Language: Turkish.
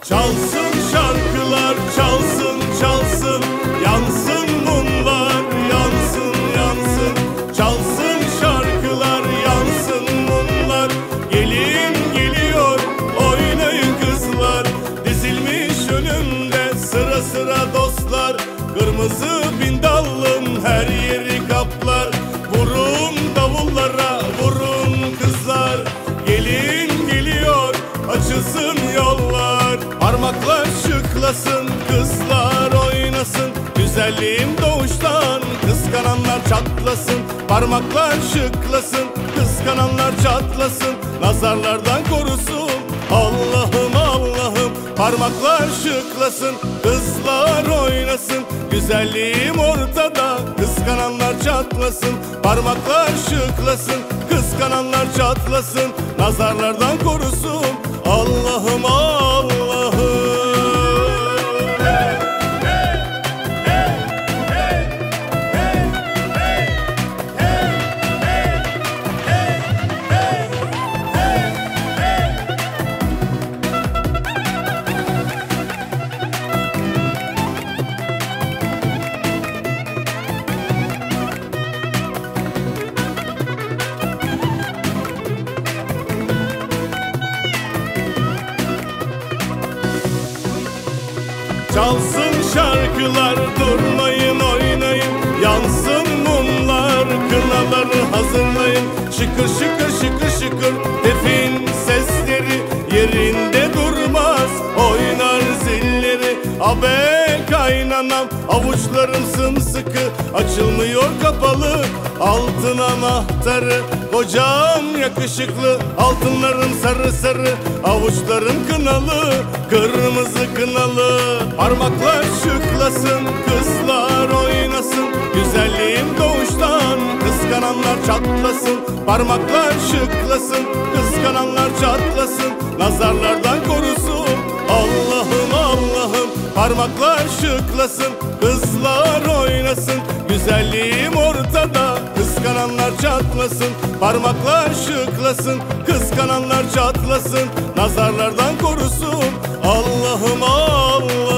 Çalsın şarkılar, çalsın çalsın, yansın mumlar, yansın yansın. Çalsın şarkılar, yansın mumlar, gelin geliyor, oynayın kızlar. Dizilmiş önümde sıra sıra dostlar, kırmızı bindallım her yeri kaplar. Vurun davullara, vurun kızlar, gelin geliyor, açılsın yollar. Parmaklar şıklasın, kızlar oynasın, güzelliğim doğuştan, kıskananlar çatlasın. Parmaklar şıklasın, kıskananlar çatlasın, nazarlardan korusun Allah'ım Allah'ım. Parmaklar şıklasın, kızlar oynasın, güzelliğim ortada, kıskananlar çatlasın. Parmaklar şıklasın, kıskananlar çatlasın, nazarlardan korusun Allah'ım Allah'ım. Çalsın şarkılar, durmayın oynayın, yansın mumlar, kınaları hazırlayın. Şıkır şıkır şıkır şıkır tefin sesleri, yerinde durmaz oynar zilleri. Abe kaynanam, avuçlarım sımsıkı, açılmıyor kapalı altın anahtarı. Kocam yakışıklı, altınlarım sarı sarı, avuçlarım kınalı, kırmızı kınalı. Parmaklar şıklasın, kızlar oynasın, güzelliğim doğuştan, kıskananlar çatlasın. Parmaklar şıklasın, kıskananlar çatlasın, nazarlardan korusun Allah'ım Allah'ım. Parmaklar şıklasın, kızlar oynasın, güzelliğim ortada, kıskananlar çatlasın. Parmaklar şıklasın, kıskananlar çatlasın, nazarlardan korusun Allah'ım Allah.